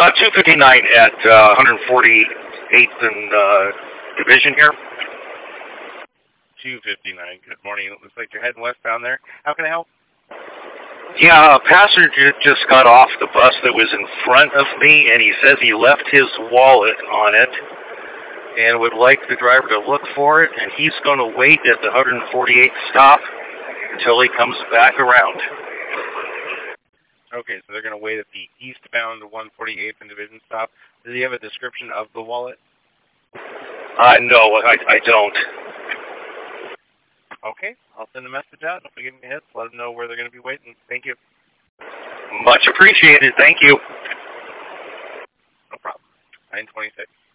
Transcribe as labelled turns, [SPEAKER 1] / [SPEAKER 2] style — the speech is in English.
[SPEAKER 1] 259 at 148th and Division here.
[SPEAKER 2] 259. Good morning. It looks like you're heading westbound there. How can I help?
[SPEAKER 1] Yeah, a passenger just got off the bus that was in front of me, and he says he left his wallet on it and would like the driver to look for it, and he's going to wait at the 148th stop until he comes back around.
[SPEAKER 2] Okay, so they're going to wait at the eastbound 148th and Division stop. Does he have a description of the wallet?
[SPEAKER 1] No, I don't.
[SPEAKER 2] Okay, I'll send a message out. If we get any hits, let them know where they're going to be waiting. Thank you.
[SPEAKER 1] Much appreciated. Thank you.
[SPEAKER 2] No problem. 926.